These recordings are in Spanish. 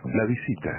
La visita.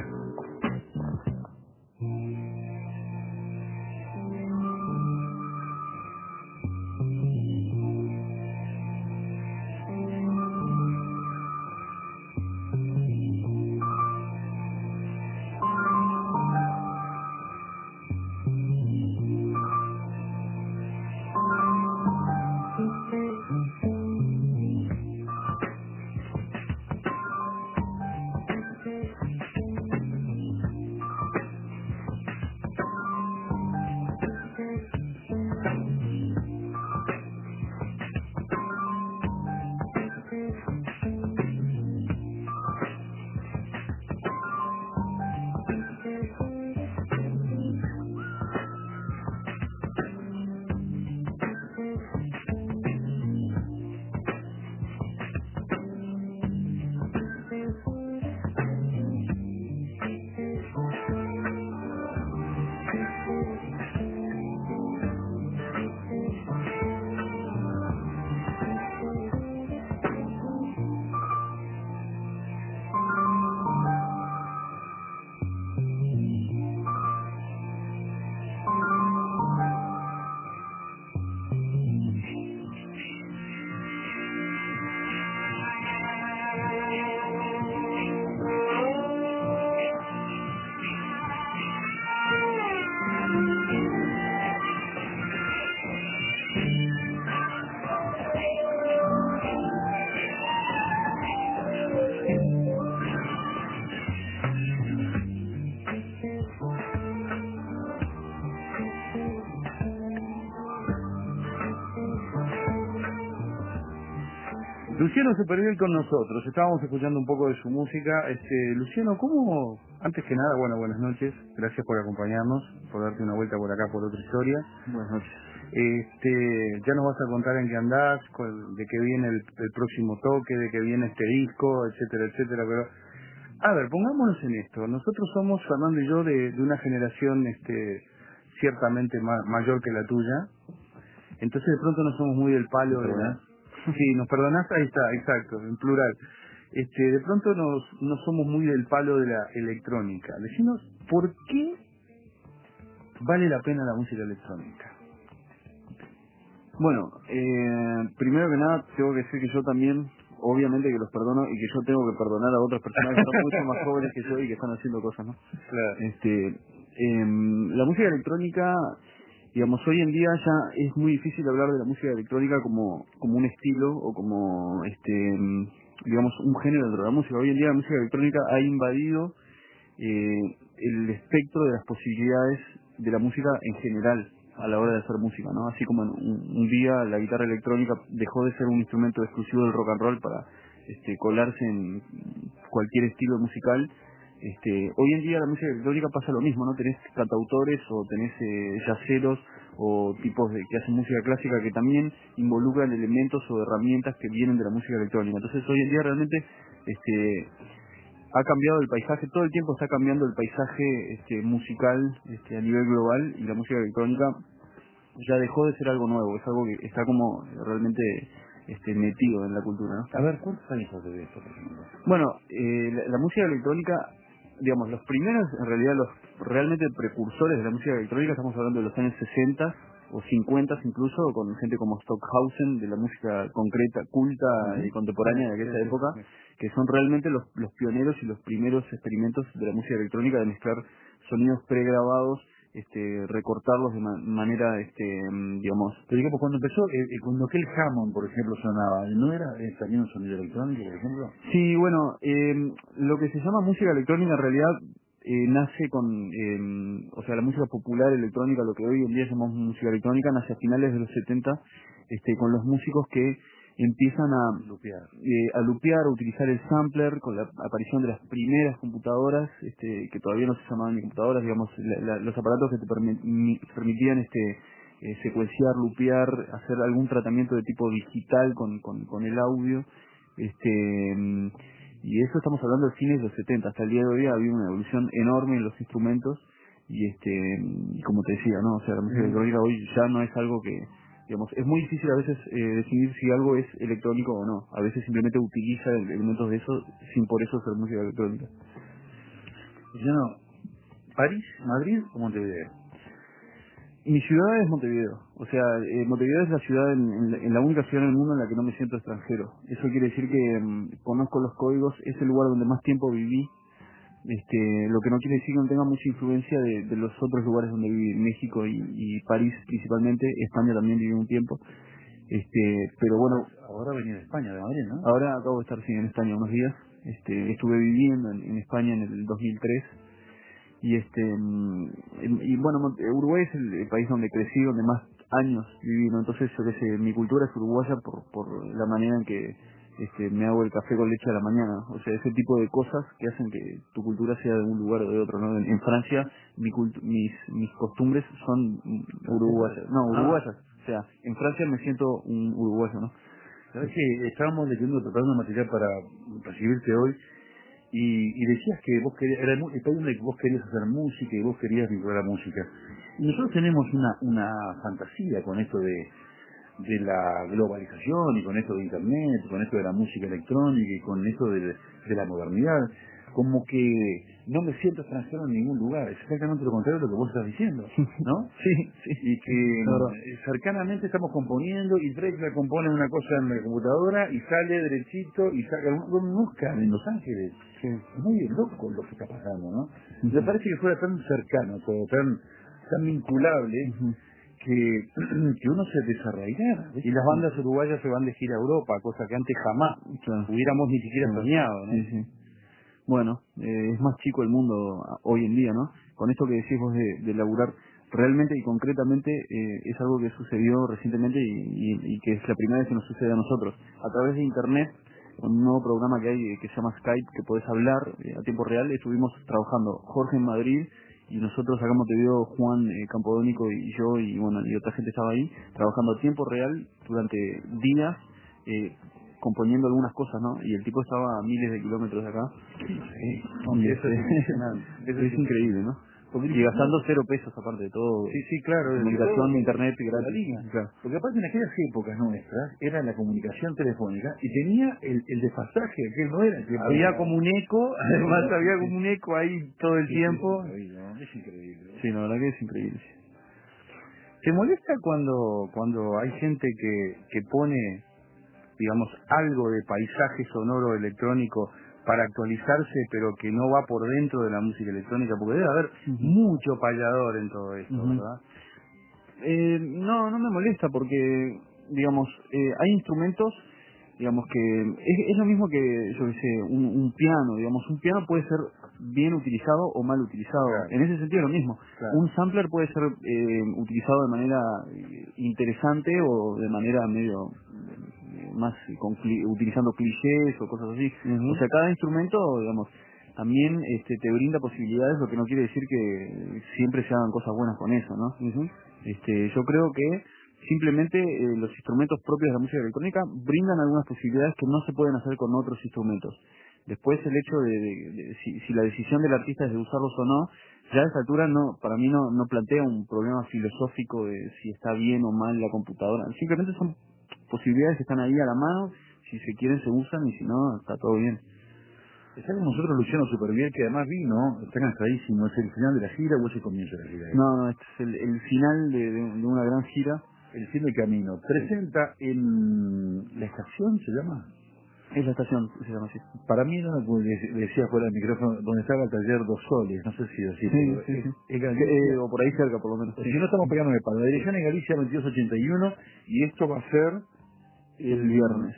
Luciano Superviel con nosotros, estábamos escuchando un poco de su música. Luciano, ¿cómo? Antes que nada, bueno, buenas noches, gracias por acompañarnos, por darte una vuelta por acá por otra historia. Buenas noches. Ya nos vas a contar en qué andás, de qué viene el próximo toque, de qué viene este disco, etcétera, etcétera, pero a ver, pongámonos en esto. Nosotros somos, Fernando y yo, de una generación ciertamente mayor que la tuya, entonces de pronto no somos muy del palo de la... Sí, ¿nos perdonás? Ahí está, exacto, en plural. De pronto no somos muy del palo de la electrónica. Decinos, ¿por qué vale la pena la música electrónica? Bueno, primero que nada tengo que decir que yo también, obviamente que los perdono y que yo tengo que perdonar a otras personas que son mucho más jóvenes que yo y que están haciendo cosas, ¿no? Claro. La música electrónica, digamos, hoy en día ya es muy difícil hablar de la música electrónica como un estilo o como, digamos, un género dentro de la música. Hoy en día la música electrónica ha invadido el espectro de las posibilidades de la música en general a la hora de hacer música, ¿no? Así como un día la guitarra electrónica dejó de ser un instrumento exclusivo del rock and roll para colarse en cualquier estilo musical. Hoy en día la música electrónica pasa lo mismo, ¿no? Tenés cantautores o tenés yaceros o tipos que hacen música clásica que también involucran elementos o herramientas que vienen de la música electrónica. Entonces hoy en día realmente ha cambiado el paisaje, todo el tiempo está cambiando el paisaje musical a nivel global, y la música electrónica ya dejó de ser algo nuevo, es algo que está como realmente metido en la cultura, ¿no? A ver, ¿cuántos años hace de esto, por ejemplo? Bueno, la música electrónica, digamos, los primeros, en realidad los realmente precursores de la música electrónica, estamos hablando de los años 60 o 50 incluso, con gente como Stockhausen, de la música concreta, culta y contemporánea de aquella época, que son realmente los pioneros y los primeros experimentos de la música electrónica, de mezclar sonidos pregrabados, recortarlos de manera, digamos... Pero digamos, cuando empezó, cuando aquel Hammond, por ejemplo, sonaba, ¿no era también un sonido electrónico, por ejemplo? Sí, bueno, lo que se llama música electrónica en realidad nace con, o sea, la música popular electrónica, lo que hoy en día llamamos música electrónica, nace a finales de los 70, con los músicos que empiezan a lupear, a utilizar el sampler, con la aparición de las primeras computadoras, que todavía no se llamaban ni computadoras, digamos, los aparatos que te permitían secuenciar, lupear, hacer algún tratamiento de tipo digital con el audio, y eso estamos hablando de fines de los 70. Hasta el día de hoy ha habido una evolución enorme en los instrumentos, y como te decía, ¿no? O sea, la música electrónica hoy ya no es algo que, digamos, es muy difícil a veces definir si algo es electrónico o no. A veces simplemente utiliza elementos de eso sin por eso ser música electrónica. ¿París, Madrid o Montevideo? Mi ciudad es Montevideo. O sea, Montevideo es la ciudad, en la única ciudad en el mundo en la que no me siento extranjero. Eso quiere decir que conozco los códigos, es el lugar donde más tiempo viví. Lo que no quiere decir que no tenga mucha influencia de los otros lugares donde viví, México y París principalmente. España también viví un tiempo. Pero bueno, ahora venía de España, de Madrid, ¿no? ahora acabo de estar en España unos días. Estuve viviendo en España en el 2003 y bueno, Uruguay es el país donde crecí, donde más años viví, ¿no? Entonces yo qué sé, mi cultura es uruguaya por la manera en que me hago el café con leche a la mañana. O sea, ese tipo de cosas que hacen que tu cultura sea de un lugar o de otro, ¿no? En Francia mis costumbres son uruguayas. No, uruguayas. O sea, en Francia me siento un uruguayo, ¿no? Sabes que estábamos preparando material para recibirte hoy y decías que vos querías, era el país donde vos querías hacer música y vos querías vincular la música. Y nosotros tenemos una fantasía con esto de la globalización y con esto de internet, con esto de la música electrónica y con esto de la modernidad, como que no me siento extranjero en ningún lugar, es exactamente lo contrario de lo que vos estás diciendo, ¿no? Sí. Y que cercanamente estamos componiendo y Drexler compone una cosa en la computadora y sale derechito y saca un Oscar en Los Ángeles. Sí. Es muy loco lo que está pasando, ¿no? Me parece que fuera tan cercano todo, tan vinculable, que uno se desarraigara. Y las bandas uruguayas se van de gira a Europa, cosa que antes jamás hubiéramos ni siquiera soñado, ¿no? Sí. Bueno, es más chico el mundo hoy en día, ¿no? Con esto que decís vos de laburar realmente y concretamente, es algo que sucedió recientemente y que es la primera vez que nos sucede a nosotros. A través de internet, un nuevo programa que hay que se llama Skype, que podés hablar a tiempo real, estuvimos trabajando Jorge en Madrid y nosotros acá en Montevideo, Juan Campodónico y yo y bueno, y otra gente estaba ahí, trabajando a tiempo real durante días, componiendo algunas cosas, ¿no? Y el tipo estaba a miles de kilómetros de acá. Eso es impresionante. Es increíble, ¿no? Y gastando 0 pesos aparte de todo. Sí, claro. Comunicación, internet y gratis. Línea. Claro. Porque aparte en aquellas épocas nuestras era la comunicación telefónica y tenía el desfasaje, que no era. Que había como un eco, además había como un eco ahí todo el tiempo. Es increíble. Sí, la verdad que es increíble. ¿Te molesta cuando hay gente que pone, digamos, algo de paisaje sonoro electrónico para actualizarse, pero que no va por dentro de la música electrónica? Porque debe haber mucho payador en todo esto, ¿verdad? No me molesta porque, digamos, hay instrumentos, digamos que es lo mismo que, yo qué sé, un piano, digamos, un piano puede ser bien utilizado o mal utilizado, claro. En ese sentido lo mismo. Claro. Un sampler puede ser utilizado de manera interesante o de manera medio más utilizando clichés o cosas así. O sea, cada instrumento, digamos, también te brinda posibilidades, lo que no quiere decir que siempre se hagan cosas buenas con eso, ¿no? Yo creo que simplemente los instrumentos propios de la música electrónica brindan algunas posibilidades que no se pueden hacer con otros instrumentos. Después el hecho de si la decisión del artista es de usarlos o no, ya a esta altura para mí no plantea un problema filosófico de si está bien o mal la computadora. Simplemente son posibilidades que están ahí a la mano, si se quieren se usan y si no, está todo bien. Está con nosotros Luciano Superviel, que además vino, está cansadísimo. ¿Es el final de la gira o es el comienzo de la gira? No, este es el final de una gran gira. El fin del camino. Presenta en la estación, ¿se llama? Es la estación, se llama así. Para mí, no, decía fuera del micrófono, donde estaba el taller Dos Soles, no sé si así. Sí. O por ahí cerca, por lo menos. Si no estamos pegando de palo. La dirección en Galicia 2281 y esto va a ser el viernes.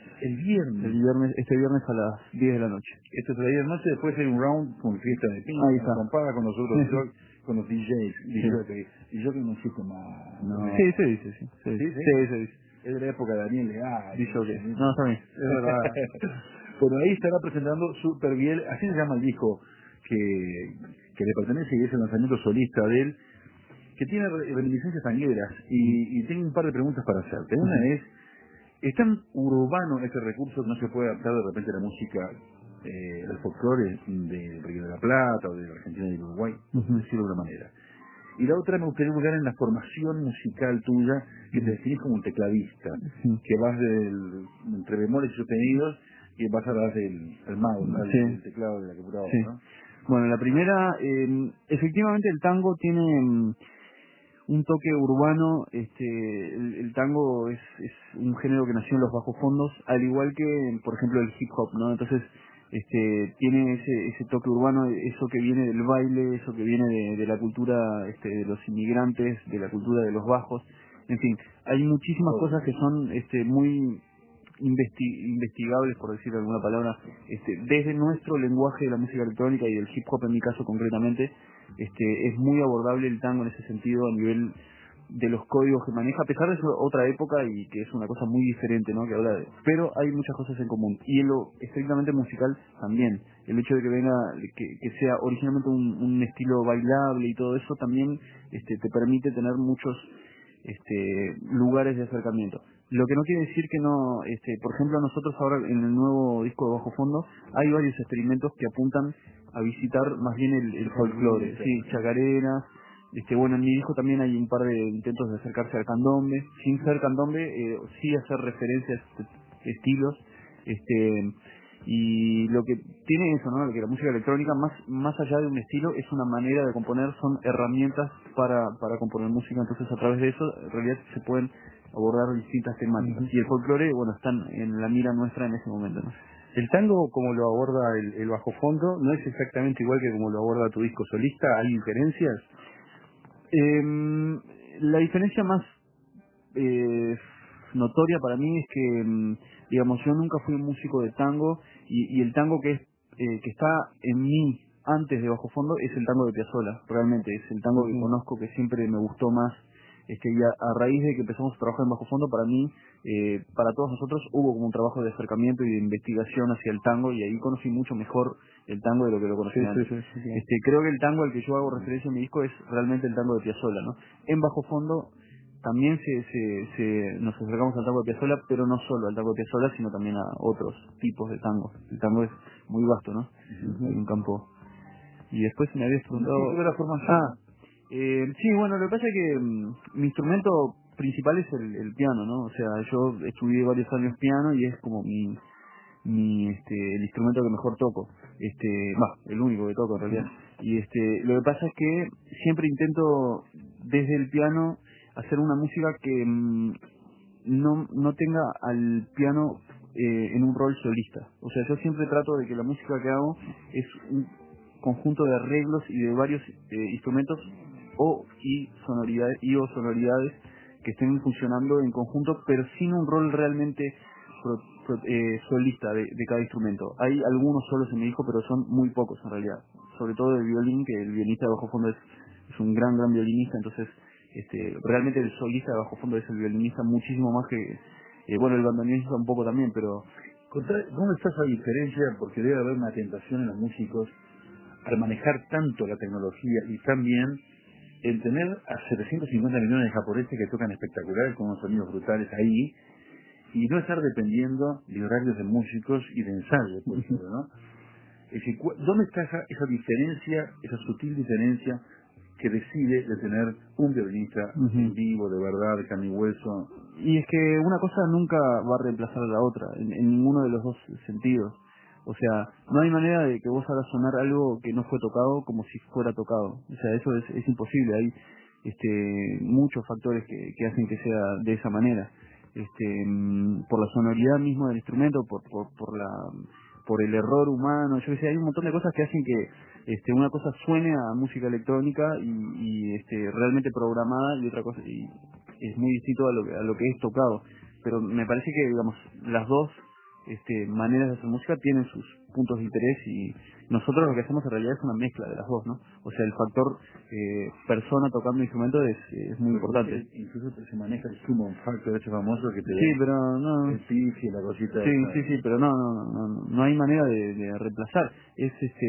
Este viernes a las 10 de la noche. Esto es a las 10 de la noche, después hay un round con fiesta de pinta, ahí está. compada con nosotros, con los DJs. Y yo que no existe más. No. Sí, se dice, sí. Se dice. Es de la época de Daniel Leal. No, está bien. Es verdad. Bueno, ahí estará presentando Superviel, así se llama el disco que le pertenece y es el lanzamiento solista de él, que tiene reminiscencias tangueras y tengo un par de preguntas para hacerte. Una es tan urbano este recurso que no se puede adaptar de repente a la música del folclore del Río de la Plata o de la Argentina y del Uruguay, por decirlo de alguna manera. Y la otra me gustaría buscar en la formación musical tuya, que te definís como un tecladista, que vas entre bemoles y sostenidos y vas a dar el mouse, el teclado de la computadora, ¿no? Bueno, la primera, efectivamente el tango tiene un toque urbano. El tango es un género que nació en los bajos fondos, al igual que, por ejemplo, el hip hop, ¿no? Entonces, tiene ese toque urbano, eso que viene del baile, eso que viene de la cultura de los inmigrantes, de la cultura de los bajos. En fin, hay muchísimas cosas que son muy investigables, por decir alguna palabra, desde nuestro lenguaje de la música electrónica y del hip hop en mi caso concretamente. Es muy abordable el tango en ese sentido a nivel de los códigos que maneja, a pesar de ser otra época y que es una cosa muy diferente, ¿no? Que habla pero hay muchas cosas en común. Y en lo estrictamente musical también. El hecho de que venga, que sea originalmente un estilo bailable y todo eso también te permite tener muchos lugares de acercamiento. Lo que no quiere decir que no, por ejemplo, nosotros ahora en el nuevo disco de Bajo Fondo hay varios experimentos que apuntan a visitar más bien el folclore, sí, chacareras. Bueno, en mi disco también hay un par de intentos de acercarse al candombe, sin ser candombe, sí hacer referencias a estilos, y lo que tiene eso, ¿no? Que la música electrónica, más allá de un estilo, es una manera de componer, son herramientas para componer música. Entonces a través de eso en realidad se pueden abordar distintas temáticas. Y el folclore, bueno, están en la mira nuestra en ese momento, ¿no? El tango, como lo aborda el bajo fondo, no es exactamente igual que como lo aborda tu disco solista. ¿Hay diferencias? La diferencia más notoria para mí es que, digamos, yo nunca fui un músico de tango y el tango que está en mí antes de Bajo Fondo es el tango de Piazzolla. Realmente es el tango que conozco, que siempre me gustó más. Y a raíz de que empezamos a trabajar en Bajo Fondo, para mí, para todos nosotros, hubo como un trabajo de acercamiento y de investigación hacia el tango, y ahí conocí mucho mejor el tango de lo que lo conocía antes. Sí. Creo que el tango al que yo hago referencia en mi disco es realmente el tango de Piazzolla, ¿no? En Bajo Fondo también nos acercamos al tango de Piazzolla, pero no solo al tango de Piazzolla, sino también a otros tipos de tango. El tango es muy vasto, ¿no? Hay un campo. Y después me habías preguntado... ¿Cómo la formación? Sí, bueno, lo que pasa es que mi instrumento principal es el piano, ¿no? O sea, yo estudié varios años piano y es como el instrumento que mejor toco. El único que toco en realidad. Y lo que pasa es que siempre intento desde el piano hacer una música que no tenga al piano en un rol solista. O sea, yo siempre trato de que la música que hago es un conjunto de arreglos y de varios instrumentos y sonoridades que estén funcionando en conjunto, pero sin un rol realmente solista de cada instrumento. Hay algunos solos en mi disco, pero son muy pocos en realidad. Sobre todo el violín, que el violinista de Bajo Fondo es un gran violinista. Entonces realmente el solista de Bajo Fondo es el violinista muchísimo más que el bandoneonista un poco también, pero... ¿Dónde está esa diferencia? Porque debe haber una tentación en los músicos al manejar tanto la tecnología y también el tener a 750 millones de japoneses que tocan espectaculares con unos sonidos brutales ahí, y no estar dependiendo de horarios de músicos y de ensayos, por ejemplo, ¿no? Es decir, ¿dónde está esa diferencia, esa sutil diferencia que decide de tener un violinista en vivo, de verdad, de carne y hueso? Y es que una cosa nunca va a reemplazar a la otra, en ninguno de los dos sentidos. O sea, no hay manera de que vos hagas sonar algo que no fue tocado como si fuera tocado. O sea, eso es imposible. Hay muchos factores que hacen que sea de esa manera. Por la sonoridad misma del instrumento, por el error humano, yo que sé, hay un montón de cosas que hacen que una cosa suene a música electrónica y realmente programada, y otra cosa y es muy distinto a lo que es tocado. Pero me parece que, digamos, las dos maneras de hacer música tienen sus puntos de interés, y nosotros lo que hacemos en realidad es una mezcla de las dos, ¿no? O sea, el factor persona tocando instrumento es muy importante. Incluso se maneja el summon factor ese famoso que te sí, pero no, el pif y la cosita. Sí, pero no hay manera de reemplazar. Es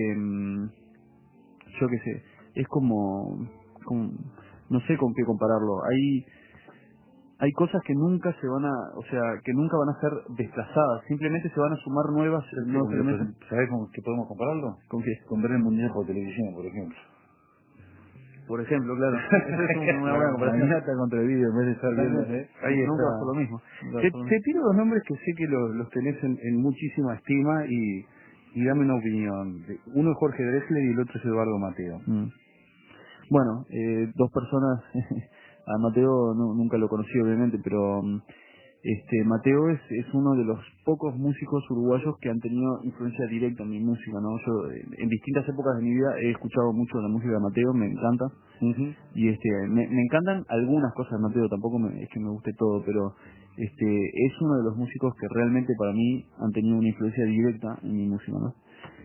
yo qué sé, es como no sé con qué compararlo. Hay cosas que nunca que nunca van a ser desplazadas, simplemente se van a sumar nuevos elementos. ¿Sabes con qué podemos compararlo? ¿Con qué? Con ver el mundial por televisión, por ejemplo. Por ejemplo, claro. Esa es una buena comparación. Mañana contra el vídeo, en vez de estar viendo. Ahí nunca va a ser lo mismo. Te tiro dos nombres que sé que los tenés en muchísima estima, y y dame una opinión. Uno es Jorge Drexler y el otro es Eduardo Mateo. Bueno, dos personas, a Mateo nunca lo conocí obviamente, pero Mateo es uno de los pocos músicos uruguayos que han tenido influencia directa en mi música, ¿no? Yo en distintas épocas de mi vida he escuchado mucho la música de Mateo, me encanta, y me encantan algunas cosas de Mateo, tampoco es que me guste todo, pero es uno de los músicos que realmente para mí han tenido una influencia directa en mi música, ¿no?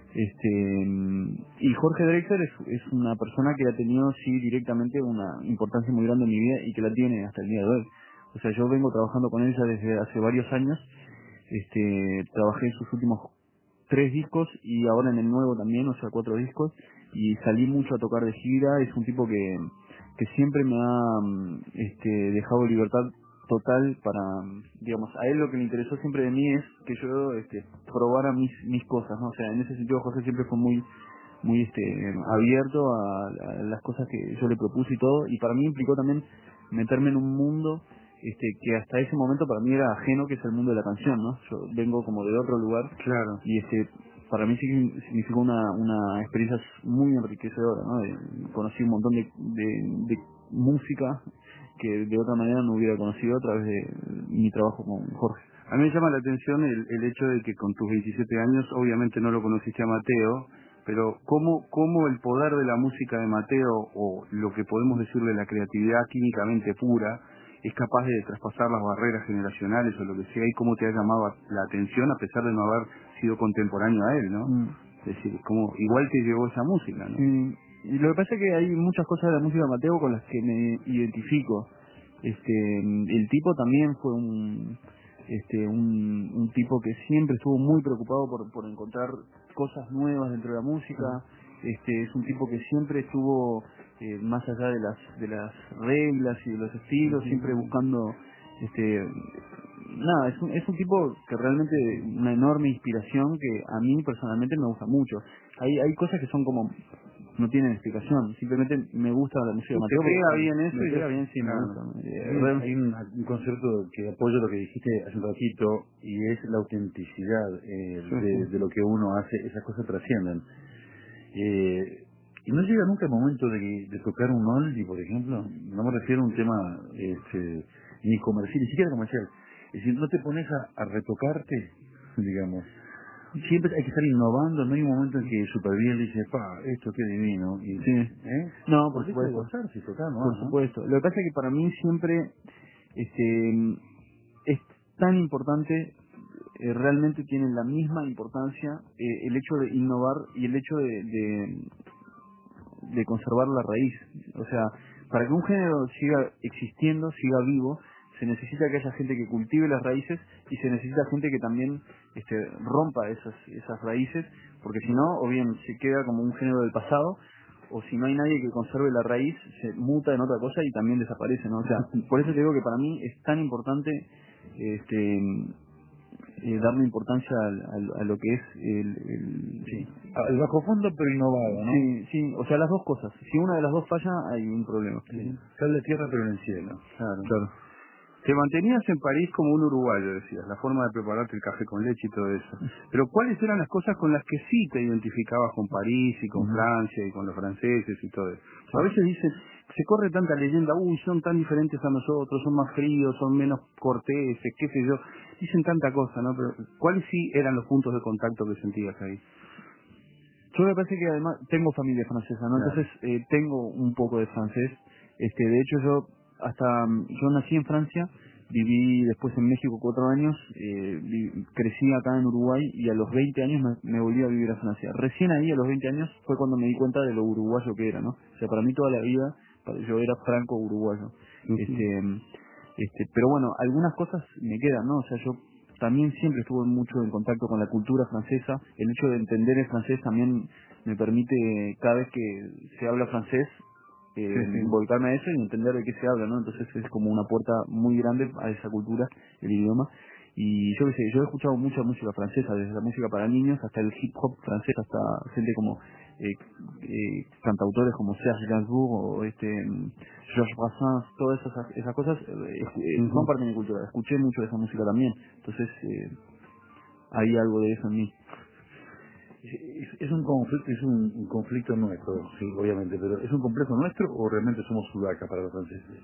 Y Jorge Drexler es una persona que ha tenido sí directamente una importancia muy grande en mi vida y que la tiene hasta el día de hoy. O sea, yo vengo trabajando con ella desde hace varios años. Trabajé en sus últimos 3 discos y ahora en el nuevo también, o sea, 4 discos, y salí mucho a tocar de gira. Es un tipo que siempre me ha dejado libertad total para, digamos, a él lo que le interesó siempre de mí es que yo probara mis cosas, ¿no? O sea, en ese sentido Jorge siempre fue muy abierto a las cosas que yo le propuse y todo, y para mí implicó también meterme en un mundo que hasta ese momento para mí era ajeno, que es el mundo de la canción, ¿no? Yo vengo como de otro lugar, claro, y para mí sí significó una experiencia muy enriquecedora, ¿no? Conocí un montón de música que de otra manera no hubiera conocido a través de mi trabajo con Jorge. A mí me llama la atención el hecho de que con tus 27 años, obviamente no lo conociste a Mateo, pero cómo el poder de la música de Mateo, o lo que podemos decir de la creatividad químicamente pura, es capaz de traspasar las barreras generacionales o lo que sea, y cómo te ha llamado la atención a pesar de no haber sido contemporáneo a él, ¿no? Es decir, como igual te llegó esa música, ¿no? Y lo que pasa es que hay muchas cosas de la música de Mateo con las que me identifico. El tipo también fue un tipo que siempre estuvo muy preocupado por encontrar cosas nuevas dentro de la música. Es un tipo que siempre estuvo más allá de las reglas y de los estilos, siempre buscando nada, es un tipo que realmente una enorme inspiración que a mí personalmente me gusta mucho. Hay cosas que son como no tienen explicación, simplemente me gusta la música de Mateo. ¿Te pega bien eso? Me pega bien, sí, claro, me gusta. Hay un concepto que apoya lo que dijiste hace un ratito, y es la autenticidad de lo que uno hace. Esas cosas trascienden. Y no llega nunca el momento de tocar un oldie, por ejemplo. No me refiero a un tema ni comercial, ni siquiera comercial. Es decir, no te pones a retocarte, digamos. Siempre hay que estar innovando. No hay un momento en que súper bien dice, esto qué divino. Y, sí. No, por supuesto. Gozarse, tocar, ¿no? Por supuesto. Lo que pasa es que para mí siempre es tan importante, realmente tiene la misma importancia el hecho de innovar y el hecho de conservar la raíz. O sea, para que un género siga existiendo, siga vivo, se necesita que haya gente que cultive las raíces, y se necesita gente que también rompa esas raíces, porque si no, o bien se queda como un género del pasado, o si no hay nadie que conserve la raíz, se muta en otra cosa y también desaparece, ¿no? O sea, por eso te digo que para mí es tan importante darle importancia a lo que es el bajo fondo pero innovado, ¿no? Sí, o sea, las dos cosas. Si una de las dos falla, hay un problema. Sal de tierra pero en el cielo. Claro. Te mantenías en París como un uruguayo, decías, la forma de prepararte el café con leche y todo eso. Pero ¿cuáles eran las cosas con las que sí te identificabas con París y con Francia y con los franceses y todo eso? A veces dicen, se corre tanta leyenda, son tan diferentes a nosotros, son más fríos, son menos corteses, qué sé yo. Dicen tanta cosa, ¿no? Pero ¿cuáles sí eran los puntos de contacto que sentías ahí? Yo me parece que además tengo familia francesa, ¿no? Claro. Entonces tengo un poco de francés. De hecho yo nací en Francia, viví después en México 4 años, crecí acá en Uruguay y a los 20 años me volví a vivir a Francia. Recién ahí a los 20 años fue cuando me di cuenta de lo uruguayo que era, ¿no? O sea, para mí toda la vida yo era franco-uruguayo. Pero bueno, algunas cosas me quedan, ¿no? O sea, yo también siempre estuve mucho en contacto con la cultura francesa. El hecho de entender el francés también me permite, cada vez que se habla francés, volcarme a eso y entender de qué se habla, ¿no? Entonces es como una puerta muy grande a esa cultura, el idioma. Y yo qué sé, yo he escuchado mucha música francesa, desde la música para niños hasta el hip hop francés, hasta gente como cantautores como Serge Gainsbourg o Georges Brassens, todas esas cosas son parte de mi cultura. Escuché mucho de esa música también, entonces hay algo de eso en mí. Es un conflicto nuestro, sí, obviamente, pero ¿es un complejo nuestro o realmente somos sudacas para los franceses?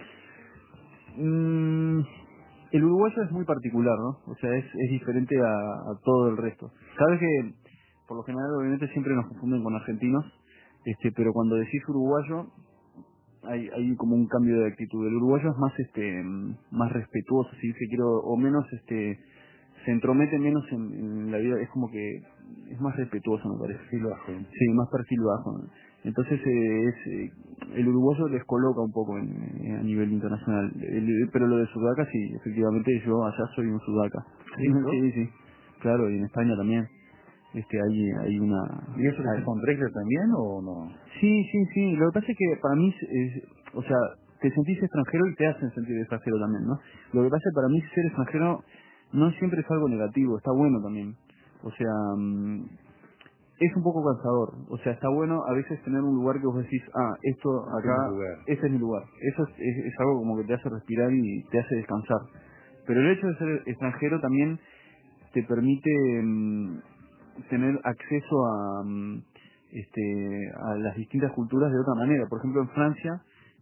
El uruguayo es muy particular, ¿no? O sea, es diferente a todo el resto. Sabes que, por lo general, obviamente siempre nos confunden con argentinos, pero cuando decís uruguayo, hay como un cambio de actitud. El uruguayo es más respetuoso, si se quiero, o menos, se entromete menos en la vida, es como que es más respetuoso, me parece. Perfil bajo. Sí, más perfil bajo. Entonces el uruguayo descoloca un poco a nivel internacional. Pero lo de sudaca, sí, efectivamente yo allá soy un sudaca. ¿Sí, no? Sí, claro, y en España también. Hay una... ¿Y eso se con Drexler también o no? Sí. Lo que pasa es que para mí, o sea, te sentís extranjero y te hacen sentir extranjero también, ¿no? Lo que pasa es que para mí ser extranjero no siempre es algo negativo, está bueno también. O sea, es un poco cansador. O sea, está bueno a veces tener un lugar que vos decís, esto acá, este es mi lugar. Eso es algo como que te hace respirar y te hace descansar. Pero el hecho de ser extranjero también te permite tener acceso a las distintas culturas de otra manera. Por ejemplo, en Francia,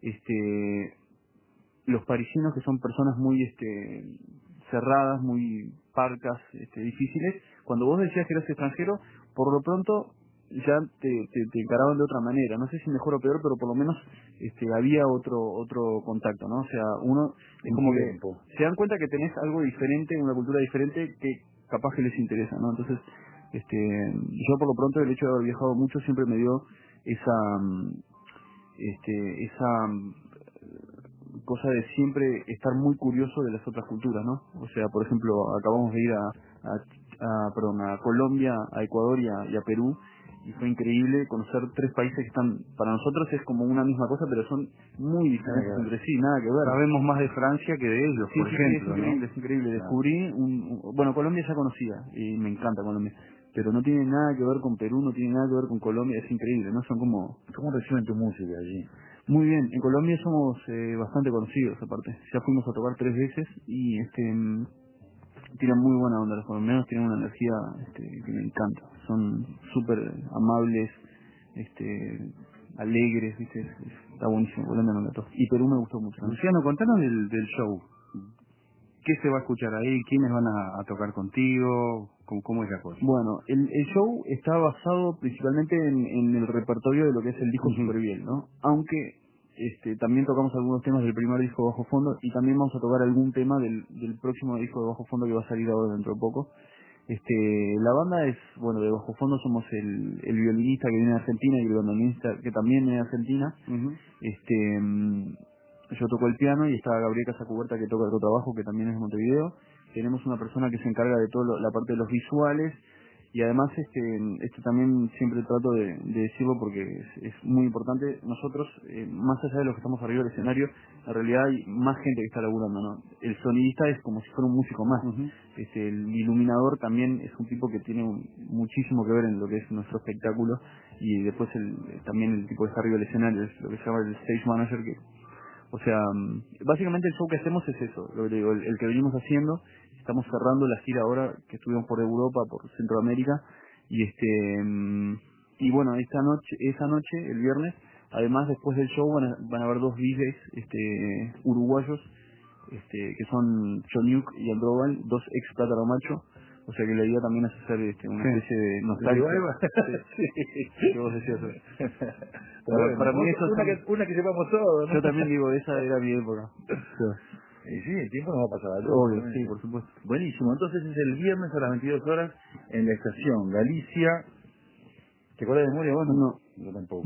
los parisinos, que son personas muy cerradas, muy parcas, difíciles, cuando vos decías que eras extranjero, por lo pronto ya te encaraban de otra manera. No sé si mejor o peor, pero por lo menos había otro contacto, ¿no? O sea, uno es como que se dan cuenta que tenés algo diferente, una cultura diferente que capaz que les interesa, ¿no? Entonces, yo por lo pronto el hecho de haber viajado mucho siempre me dio esa cosa de siempre estar muy curioso de las otras culturas, ¿no? O sea, por ejemplo, acabamos de ir a Colombia, a Ecuador y a Perú, y fue increíble conocer 3 países que están, para nosotros es como una misma cosa, pero son muy diferentes entre sí, nada que ver. Sabemos más de Francia que de ellos, por ejemplo, es increíble. Descubrí bueno, Colombia ya conocía, y me encanta Colombia, pero no tiene nada que ver con Perú, no tiene nada que ver con Colombia, es increíble, ¿no? Son como... ¿Cómo reciben tu música allí? Muy bien, en Colombia somos bastante conocidos aparte, ya fuimos a tocar 3 veces y tienen muy buena onda, los colombianos tienen una energía que me encanta, son súper amables, alegres, ¿viste? Está buenísimo, Colombia me encantó. Y Perú me gustó mucho, ¿no? Luciano, contanos del show. ¿Qué se va a escuchar ahí? ¿Quiénes van a tocar contigo? ¿Cómo es la cosa? Bueno, el show está basado principalmente en el repertorio de lo que es el disco Superviel, ¿no? Aunque también tocamos algunos temas del primer disco de Bajo Fondo y también vamos a tocar algún tema del próximo disco de Bajo Fondo que va a salir ahora dentro de poco. La banda es, bueno, de Bajo Fondo somos el violinista que viene de Argentina y el bandoneonista que también viene de Argentina. Yo toco el piano y está Gabriel Casacuberta que toca el contrabajo, que también es de Montevideo. Tenemos una persona que se encarga de toda la parte de los visuales y además esto también siempre trato de decirlo porque es muy importante. Nosotros, más allá de los que estamos arriba del escenario, en realidad hay más gente que está laburando, ¿no? El sonidista es como si fuera un músico más. El iluminador también es un tipo que tiene muchísimo que ver en lo que es nuestro espectáculo y después también el tipo que está arriba del escenario es lo que se llama el stage manager, que o sea, básicamente el show que hacemos es eso, lo que digo, el que venimos haciendo. Estamos cerrando la gira ahora que estuvimos por Europa, por Centroamérica, y bueno, esa noche, el viernes, además después del show van a haber 2 DJs uruguayos, que son Choniuk y Androval, 2 ex Plátano Macho. O sea que la idea también es hacer una especie de nostalgia. Sí. Vos decías eso. Bueno, para mí eso una que sepamos todos, ¿no? Yo también digo, esa era mi época. Y sí, el tiempo nos va a pasar a todos. Obvio, sí, por supuesto. Buenísimo, entonces es el viernes a las 22 horas en la estación Galicia. ¿Te acuerdas de memoria vos? No. Yo tampoco.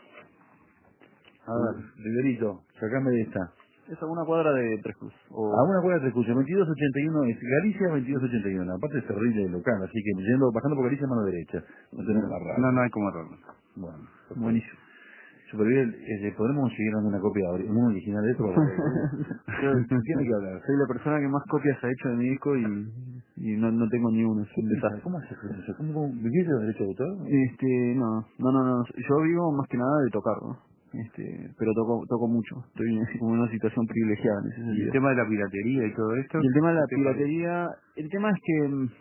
A ver, Riverito, sacame de esta. Es a una cuadra de Tres Cruz. A una cuadra de Tres Cruz, 2281 es Galicia 2281. Aparte es terrible el local, así que bajando por Galicia mano derecha. No tenemos la radio. No hay como error. Bueno, buenísimo. Superviel, ¿podremos conseguir una copia una original de esto? Tiene que hablar. Soy la persona que más copias ha hecho de mi disco y no tengo ni uno. Es un desastre. ¿Cómo haces eso? ¿Cómo vivís de derecho de autor? No. Yo vivo más que nada de tocar, ¿no? Pero toco mucho. Estoy como en una situación privilegiada en ese sentido. ¿Y el tema de la piratería y todo esto? Y el tema de la piratería, el tema es que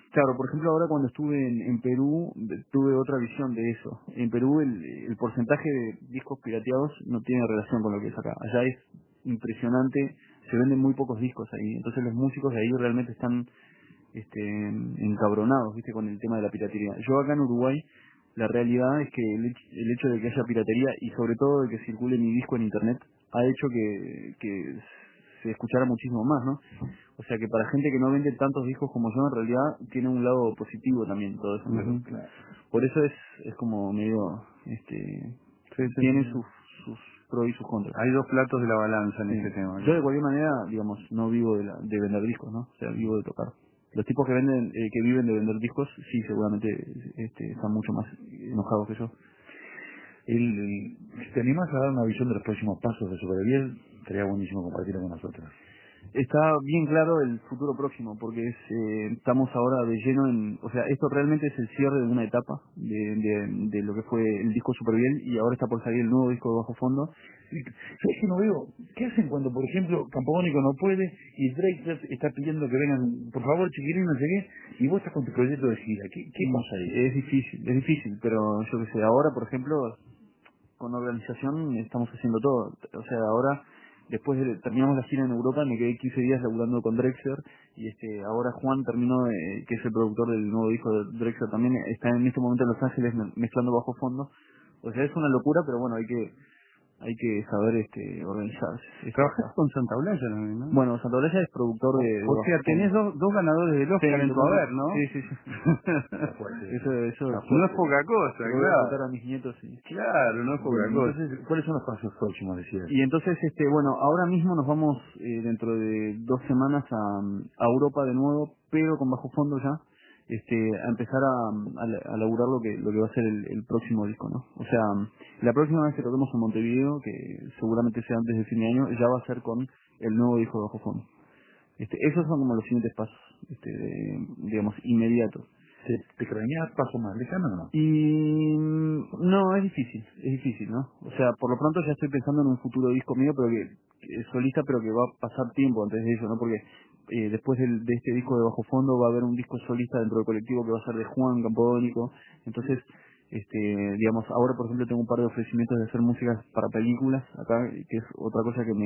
Claro, por ejemplo, ahora cuando estuve en Perú, tuve otra visión de eso. En Perú el porcentaje de discos pirateados no tiene relación con lo que es acá. Allá es impresionante, se venden muy pocos discos ahí, entonces los músicos de ahí realmente están encabronados, ¿viste? Con el tema de la piratería. Yo acá en Uruguay, la realidad es que el hecho de que haya piratería y sobre todo de que circule mi disco en internet ha hecho que se escuchara muchísimo más, ¿no? O sea que para gente que no vende tantos discos como yo, en realidad tiene un lado positivo también todo eso. Claro. Por eso es como medio, tiene sus pros y sus contras. Hay dos platos de la balanza en Sí. este tema. Yo de cualquier manera, digamos, no vivo de vender discos, ¿no? O sea, vivo de tocar. Los tipos que venden, que viven de vender discos, sí, seguramente están mucho más enojados que yo. Si te animas a dar una visión de los próximos pasos de Superviel, sería buenísimo compartirlo con nosotros. Está bien claro el futuro próximo, porque estamos ahora de lleno o sea, esto realmente es el cierre de una etapa de lo que fue el disco Superviel y ahora está por salir el nuevo disco de Bajo Fondo. ¿Sabes que no veo? ¿Qué hacen cuando, por ejemplo, Campagónico no puede y Drake está pidiendo que vengan, por favor, chiquilín, no sé qué, y vos estás con tu proyecto de gira? ¿Qué pasa ahí? Es difícil, pero yo qué sé, ahora, por ejemplo, con organización estamos haciendo todo. O sea, ahora, después terminamos la gira en Europa, me quedé 15 días laburando con Drexler, y ahora Juan terminó, que es el productor del nuevo disco de Drexler, también está en este momento en Los Ángeles mezclando Bajo Fondo. O sea, es una locura, pero bueno, hay que saber organizarse. Trabajas con Santa Blaya también, ¿no? Bueno, Santa Blaya es productor de O sea, Bajo tenés Fondo. dos ganadores del Oscar en tu haber, ¿no? Sí. Eso no es poca cosa, lo voy a contar claro. a mis nietos, sí. Claro, no es poca cosa. Entonces, ¿cuáles son los pasos próximos, decías? Y entonces, bueno, ahora mismo nos vamos dentro de 2 semanas a Europa de nuevo, pero con Bajo Fondo ya, a empezar a laburar lo que va a ser el próximo disco, ¿no? O sea, la próxima vez que toquemos en Montevideo, que seguramente sea antes de fin de año, ya va a ser con el nuevo disco de Bajo Fondo. Esos son como los siguientes pasos, digamos, inmediatos. ¿Te extrañas paso más lejano o no? Y no, es difícil, ¿no? O sea, por lo pronto ya estoy pensando en un futuro disco mío, pero que es solista, pero que va a pasar tiempo antes de eso, ¿no? Porque después de este disco de Bajo Fondo va a haber un disco solista dentro del colectivo que va a ser de Juan Campodónico. Entonces, digamos, ahora por ejemplo tengo un par de ofrecimientos de hacer músicas para películas acá, que es otra cosa que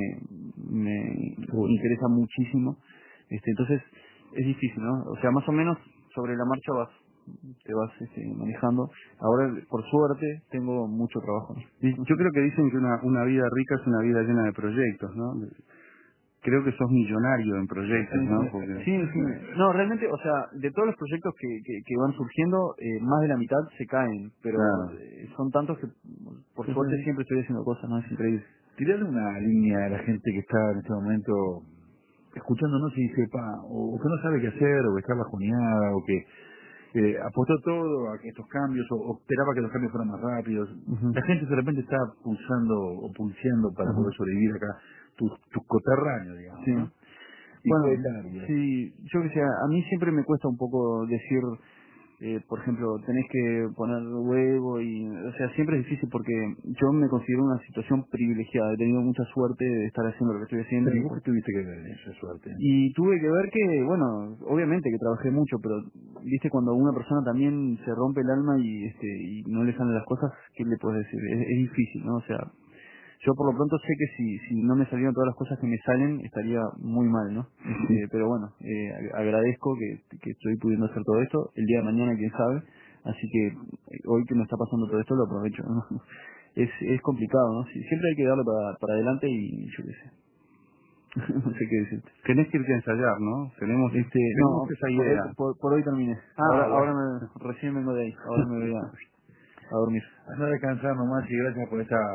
me interesa muchísimo. Entonces, es difícil, ¿no? O sea, más o menos sobre la marcha te vas manejando. Ahora, por suerte, tengo mucho trabajo, ¿no? Yo creo que dicen que una vida rica es una vida llena de proyectos, ¿no? Creo que sos millonario en proyectos, ¿no? Porque... Sí. No, realmente, o sea, de todos los proyectos que van surgiendo, más de la mitad se caen, pero Claro. son tantos que, por suerte, siempre estoy haciendo cosas, ¿no? Es increíble. Tirarle una línea a la gente que está en este momento escuchándonos y sepa, o que no sabe qué hacer, o que está bajoneada, o que apostó todo a que estos cambios, o esperaba que los cambios fueran más rápidos. La gente de repente está pulsando o pulseando para poder sobrevivir acá, tus coterráneos, digamos, Sí. ¿no? Y Bueno, coetáneos. sí, yo que sé, a mí siempre me cuesta un poco decir, por ejemplo, tenés que poner huevo o sea, siempre es difícil porque yo me considero una situación privilegiada, he tenido mucha suerte de estar haciendo lo que estoy haciendo. Pero vos tuviste que ver esa suerte. Y tuve que ver que, bueno, obviamente que trabajé mucho, pero viste cuando una persona también se rompe el alma y no le salen las cosas, ¿qué le puedes decir? Es difícil, ¿no? O sea, yo por lo pronto sé que si no me salieron todas las cosas que me salen, estaría muy mal, ¿no? Pero bueno, agradezco que estoy pudiendo hacer todo esto. El día de mañana, quién sabe. Así que hoy que me está pasando todo esto, lo aprovecho, ¿no? Es complicado, ¿no? Siempre hay que darle para adelante y yo qué sé. No sé qué decirte. Tenés que irte a ensayar, ¿no? Tenemos No, esa idea. por hoy terminé. Ahora recién vengo de ahí. Ahora me voy a dormir. Anda a descansar nomás y gracias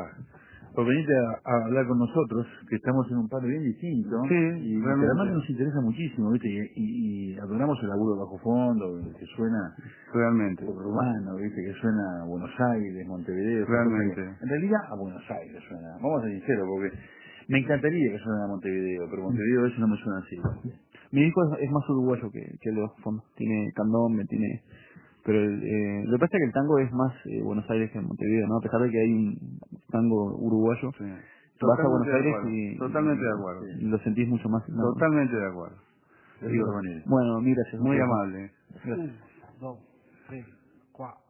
por venirte a hablar con nosotros, que estamos en un palo bien distinto. Sí, y que realmente. además nos interesa muchísimo, ¿viste? Y adoramos el laburo de Bajo Fondo, que suena Realmente. urbano, ¿viste? Que suena a Buenos Aires, Montevideo. Realmente. En realidad a Buenos Aires suena. Vamos a ser sinceros, porque me encantaría que suene a Montevideo, pero Montevideo a veces no me suena así. Mi disco es más uruguayo que el de Bajo Fondo. Tiene candombe, tiene... Pero lo que pasa es que el tango es más Buenos Aires que Montevideo, ¿no? A pesar de que hay un tango uruguayo, Sí. vas a Buenos Aires Totalmente de acuerdo. y lo sentís mucho más. ¿no? Totalmente de acuerdo. Digo, Bueno, mil gracias. Muy amable. Gracias. 1, 2, 3, 4.